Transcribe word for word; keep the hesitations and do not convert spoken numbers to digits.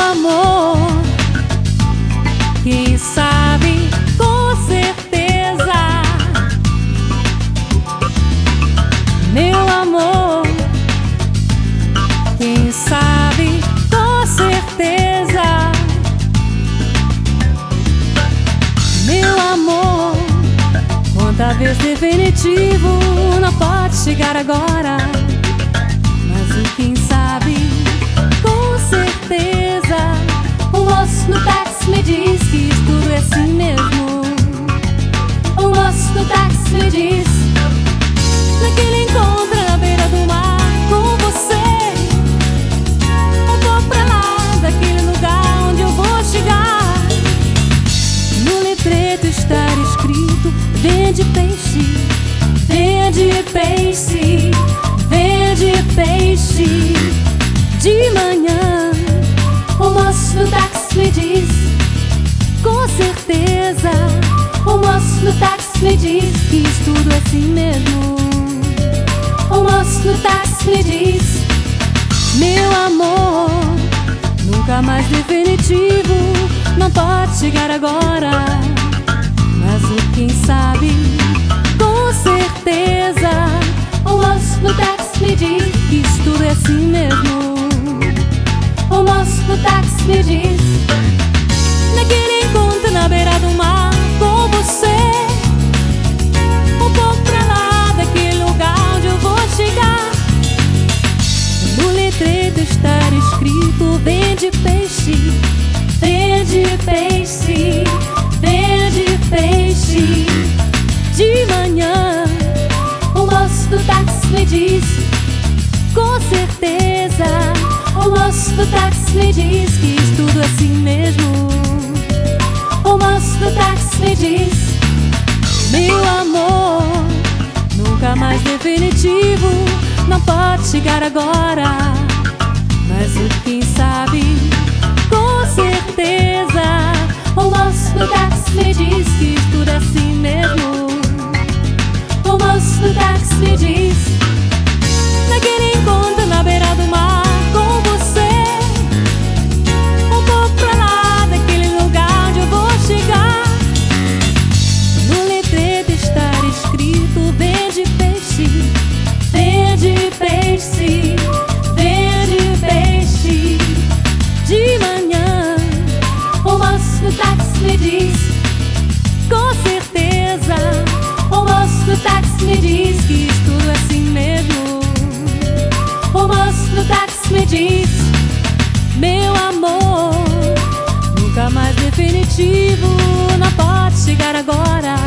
amor, quem sabe com certeza. Meu amor, quem sabe com certeza. Meu amor, quanta vez definitivo não pode chegar agora, mas o quem sabe com certeza. O moço no táxi me diz que tudo é assim mesmo. O moço no táxi me diz: naquele encontro na beira do mar com você, eu vou pra lá, daquele lugar onde eu vou chegar. No letreiro está escrito: vende peixe, vende peixe, vende peixe. De manhã o moço no táxi me diz, com certeza. O moço no táxi me diz que isso tudo é assim mesmo. O moço no táxi me diz: meu amor, nunca mais definitivo não pode chegar agora, mas o quem sabe com certeza. O moço no táxi me diz que isso tudo é assim mesmo. O moço no táxi me diz: naquele encontro na beira do mar com você, um pouco pra lá, daquele lugar onde eu vou chegar. No letreiro está escrito: vende peixe, vende peixe, vende peixe. De manhã o moço do táxi me diz, com certeza. O moço do táxi me diz que isso tudo é assim mesmo. O moço do táxi me diz: meu amor, nunca mais definitivo não pode chegar agora, mas o quem sabe com certeza. O moço do táxi me diz que isso tudo é assim mesmo. O moço do táxi me diz: naquele encontro na beira do mar com você, um pouco pra lá, daquele lugar onde eu vou chegar. No letreiro está escrito: vende peixe, vende peixe, vende peixe. De manhã o moço do táxi me diz, com certeza. O moço do táxi me diz que isso tudo é assim mesmo. O moço do táxi me diz: meu amor, nunca mais definitivo não pode chegar agora,